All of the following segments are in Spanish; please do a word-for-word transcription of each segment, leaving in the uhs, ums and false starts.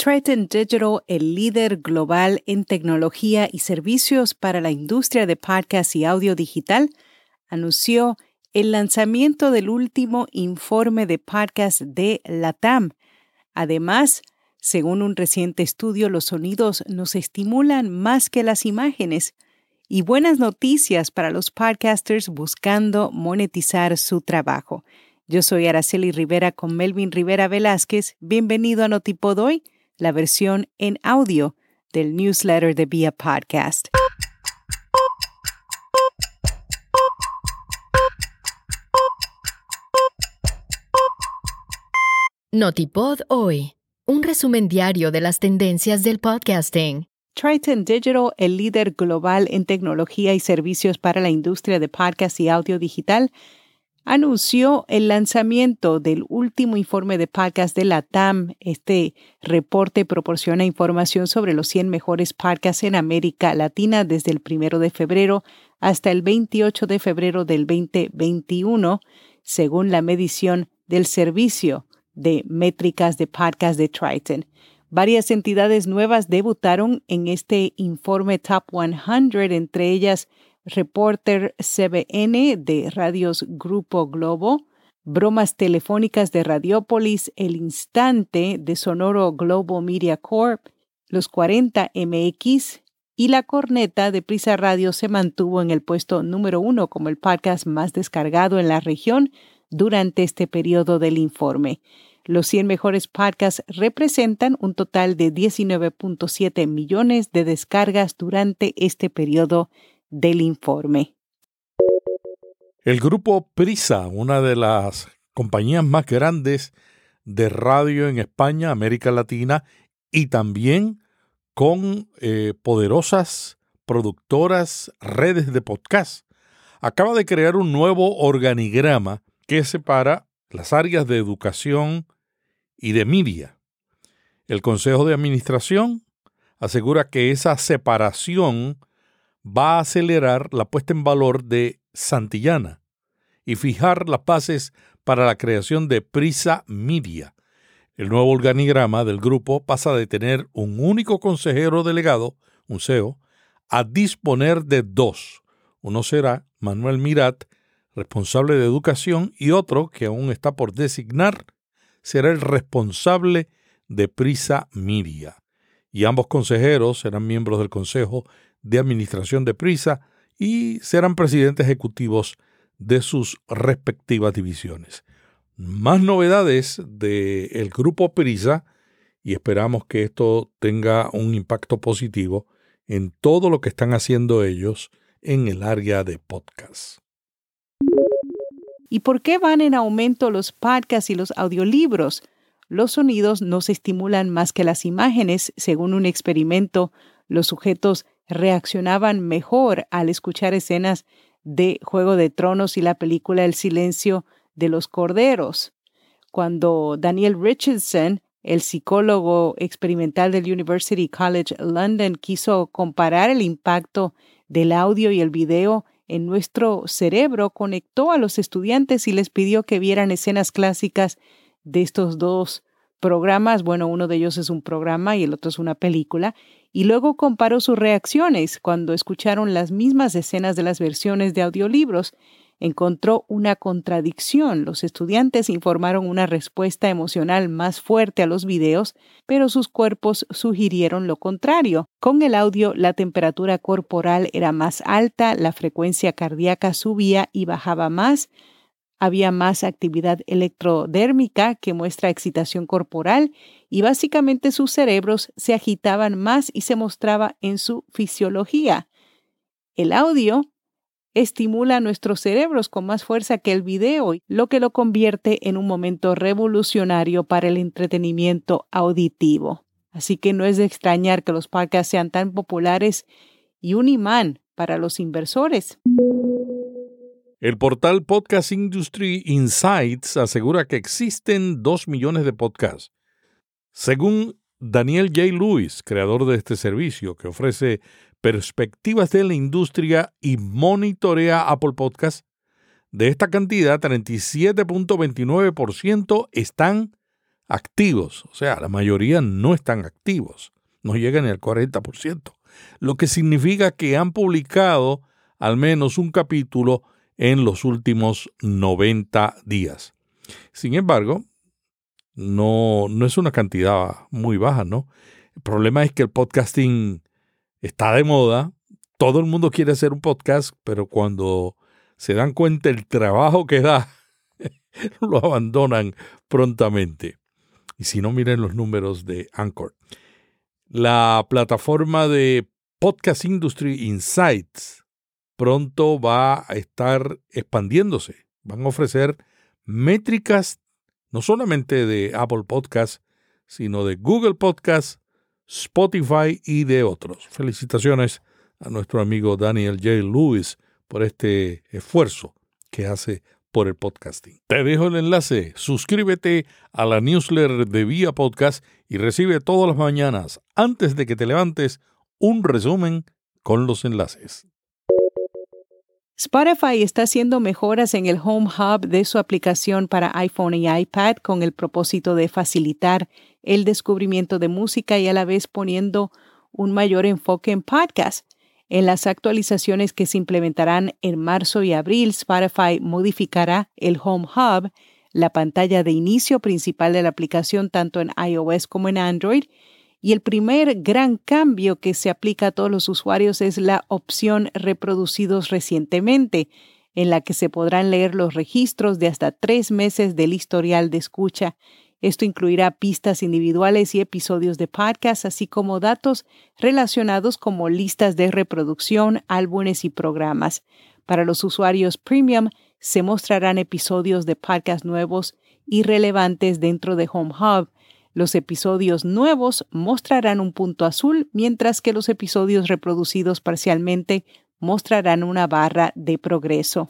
Triton Digital, el líder global en tecnología y servicios para la industria de podcast y audio digital, anunció el lanzamiento del último informe de podcast de LATAM. Además, según un reciente estudio, los sonidos nos estimulan más que las imágenes. Y buenas noticias para los podcasters buscando monetizar su trabajo. Yo soy Araceli Rivera con Melvin Rivera Velázquez. Bienvenido a Notipod Hoy, la versión en audio del newsletter de Vía Podcast. Notipod Hoy, un resumen diario de las tendencias del podcasting. Triton Digital, el líder global en tecnología y servicios para la industria de podcast y audio digital, anunció el lanzamiento del último informe de podcast de LATAM. Este reporte proporciona información sobre los cien mejores podcasts en América Latina desde el primero de febrero hasta el veintiocho de febrero del veinte veintiuno, según la medición del servicio de métricas de podcast de Triton. Varias entidades nuevas debutaron en este informe Top cien, entre ellas Reporter C B N de Radios Grupo Globo, Bromas Telefónicas de Radiópolis, El Instante de Sonoro Global Media Corp, Los cuarenta M X y La Corneta de Prisa Radio se mantuvo en el puesto número uno como el podcast más descargado en la región durante este periodo del informe. Los cien mejores podcasts representan un total de diecinueve punto siete millones de descargas durante este periodo del informe. El grupo Prisa, una de las compañías más grandes de radio en España, América Latina, y también con eh, poderosas productoras, redes de podcast, acaba de crear un nuevo organigrama que separa las áreas de educación y de media. El Consejo de Administración asegura que esa separación va a acelerar la puesta en valor de Santillana y fijar las bases para la creación de Prisa Media. El nuevo organigrama del grupo pasa de tener un único consejero delegado, un C E O, a disponer de dos. Uno será Manuel Mirat, responsable de educación, y otro, que aún está por designar, será el responsable de Prisa Media. Y ambos consejeros serán miembros del Consejo de Administración de Prisa y serán presidentes ejecutivos de sus respectivas divisiones. Más novedades del grupo Prisa y esperamos que esto tenga un impacto positivo en todo lo que están haciendo ellos en el área de podcast. ¿Y por qué van en aumento los podcasts y los audiolibros? Los sonidos nos estimulan más que las imágenes. Según un experimento, los sujetos reaccionaban mejor al escuchar escenas de Juego de Tronos y la película El silencio de los corderos. Cuando Daniel Richardson, el psicólogo experimental del University College London, quiso comparar el impacto del audio y el video en nuestro cerebro, conectó a los estudiantes y les pidió que vieran escenas clásicas de estos dos programas. Bueno, uno de ellos es un programa y el otro es una película. Y luego comparó sus reacciones cuando escucharon las mismas escenas de las versiones de audiolibros. Encontró una contradicción. Los estudiantes informaron una respuesta emocional más fuerte a los videos, pero sus cuerpos sugirieron lo contrario. Con el audio, la temperatura corporal era más alta, la frecuencia cardíaca subía y bajaba más. Había más actividad electrodérmica que muestra excitación corporal y básicamente sus cerebros se agitaban más y se mostraba en su fisiología. El audio estimula nuestros cerebros con más fuerza que el video, lo que lo convierte en un momento revolucionario para el entretenimiento auditivo. Así que no es de extrañar que los podcasts sean tan populares y un imán para los inversores. El portal Podcast Industry Insights asegura que existen dos millones de podcasts. Según Daniel J. Lewis, creador de este servicio, que ofrece perspectivas de la industria y monitorea Apple Podcasts, de esta cantidad, treinta y siete punto veintinueve por ciento están activos. O sea, la mayoría no están activos, no llegan ni al cuarenta por ciento, lo que significa que han publicado al menos un capítulo en los últimos noventa días. Sin embargo, no, no es una cantidad muy baja, ¿no? El problema es que el podcasting está de moda, todo el mundo quiere hacer un podcast, pero cuando se dan cuenta el trabajo que da, lo abandonan prontamente. Y si no, miren los números de Anchor. La plataforma de Podcast Industry Insights pronto va a estar expandiéndose. Van a ofrecer métricas no solamente de Apple Podcasts, sino de Google Podcasts, Spotify y de otros. Felicitaciones a nuestro amigo Daniel J. Lewis por este esfuerzo que hace por el podcasting. Te dejo el enlace. Suscríbete a la newsletter de Vía Podcast y recibe todas las mañanas, antes de que te levantes, un resumen con los enlaces. Spotify está haciendo mejoras en el Home Hub de su aplicación para iPhone y iPad con el propósito de facilitar el descubrimiento de música y a la vez poniendo un mayor enfoque en podcasts. En las actualizaciones que se implementarán en marzo y abril, Spotify modificará el Home Hub, la pantalla de inicio principal de la aplicación tanto en iOS como en Android. Y el primer gran cambio que se aplica a todos los usuarios es la opción Reproducidos recientemente, en la que se podrán leer los registros de hasta tres meses del historial de escucha. Esto incluirá pistas individuales y episodios de podcast, así como datos relacionados como listas de reproducción, álbumes y programas. Para los usuarios premium, se mostrarán episodios de podcast nuevos y relevantes dentro de Home Hub. Los episodios nuevos mostrarán un punto azul, mientras que los episodios reproducidos parcialmente mostrarán una barra de progreso.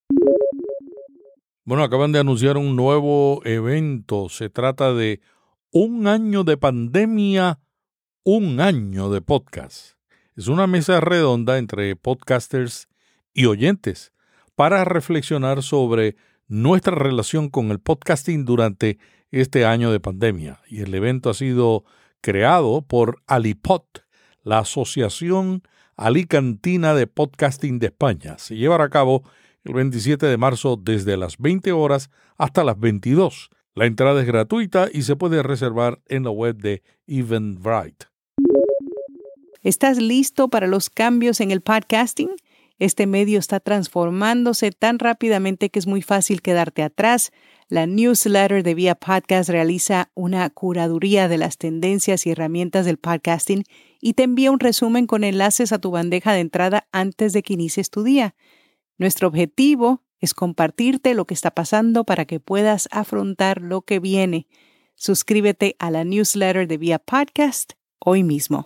Bueno, acaban de anunciar un nuevo evento. Se trata de un año de pandemia, un año de podcast. Es una mesa redonda entre podcasters y oyentes para reflexionar sobre nuestra relación con el podcasting durante este año de pandemia. Y el evento ha sido creado por Alipod, la Asociación Alicantina de Podcasting de España. Se llevará a cabo el veintisiete de marzo desde las veinte horas hasta las veintidós. La entrada es gratuita y se puede reservar en la web de Eventbrite. ¿Estás listo para los cambios en el podcasting? Este medio está transformándose tan rápidamente que es muy fácil quedarte atrás. La newsletter de Vía Podcast realiza una curaduría de las tendencias y herramientas del podcasting y te envía un resumen con enlaces a tu bandeja de entrada antes de que inicies tu día. Nuestro objetivo es compartirte lo que está pasando para que puedas afrontar lo que viene. Suscríbete a la newsletter de Vía Podcast hoy mismo.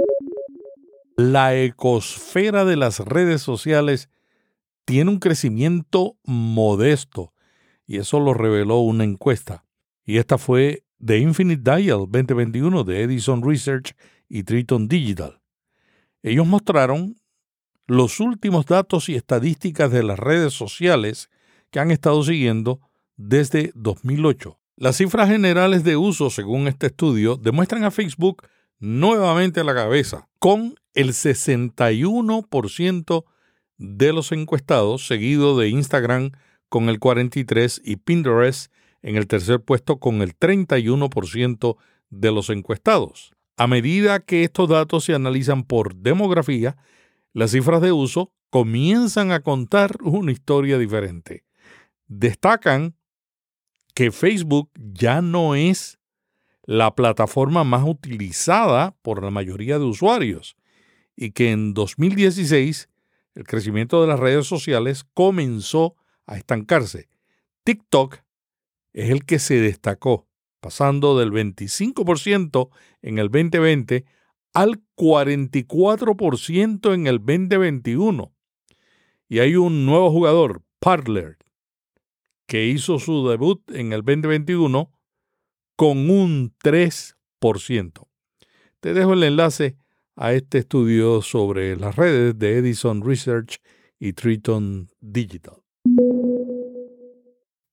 La ecosfera de las redes sociales tiene un crecimiento modesto y eso lo reveló una encuesta. Y esta fue de Infinite Dial veinte veintiuno de Edison Research y Triton Digital. Ellos mostraron los últimos datos y estadísticas de las redes sociales que han estado siguiendo desde dos mil ocho. Las cifras generales de uso, según este estudio, demuestran a Facebook nuevamente a la cabeza, con el sesenta y uno por ciento de los encuestados, seguido de Instagram con el cuarenta y tres por ciento y Pinterest en el tercer puesto con el treinta y uno por ciento de los encuestados. A medida que estos datos se analizan por demografía, las cifras de uso comienzan a contar una historia diferente. Destacan que Facebook ya no es la plataforma más utilizada por la mayoría de usuarios y que en dos mil dieciséis el crecimiento de las redes sociales comenzó a estancarse. TikTok es el que se destacó, pasando del veinticinco por ciento en el veinte veinte al cuarenta y cuatro por ciento en el veinte veintiuno. Y hay un nuevo jugador, Parler, que hizo su debut en el veinte veintiuno con un tres por ciento. Te dejo el enlace a este estudio sobre las redes de Edison Research y Triton Digital.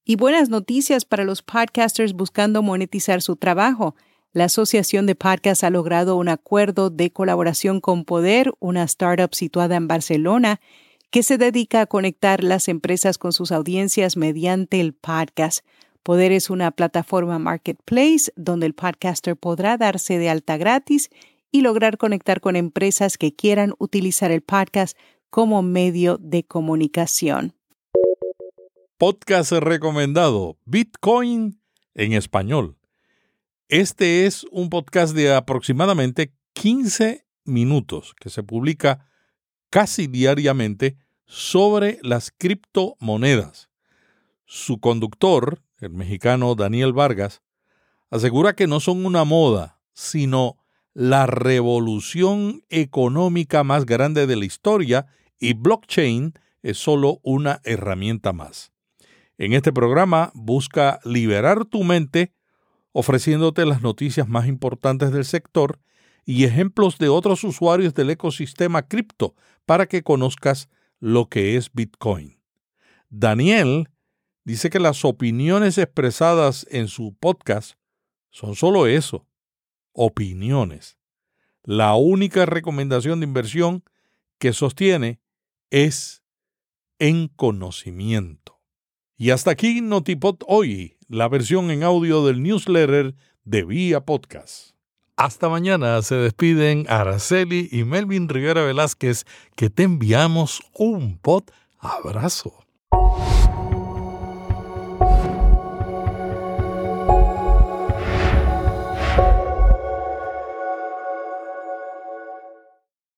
Y buenas noticias para los podcasters buscando monetizar su trabajo. La Asociación de Podcasts ha logrado un acuerdo de colaboración con Poder, una startup situada en Barcelona, que se dedica a conectar las empresas con sus audiencias mediante el podcast. Poder es una plataforma marketplace donde el podcaster podrá darse de alta gratis y lograr conectar con empresas que quieran utilizar el podcast como medio de comunicación. Podcast recomendado, Bitcoin en español. Este es un podcast de aproximadamente quince minutos que se publica casi diariamente sobre las criptomonedas. Su conductor, el mexicano Daniel Vargas, asegura que no son una moda, sino la revolución económica más grande de la historia y blockchain es solo una herramienta más. En este programa busca liberar tu mente ofreciéndote las noticias más importantes del sector y ejemplos de otros usuarios del ecosistema cripto para que conozcas lo que es Bitcoin. Daniel dice que las opiniones expresadas en su podcast son solo eso, opiniones. La única recomendación de inversión que sostiene es en conocimiento. Y hasta aquí Notipod hoy, la versión en audio del newsletter de Vía Podcast. Hasta mañana se despiden Araceli y Melvin Rivera Velázquez, que te enviamos un pod abrazo.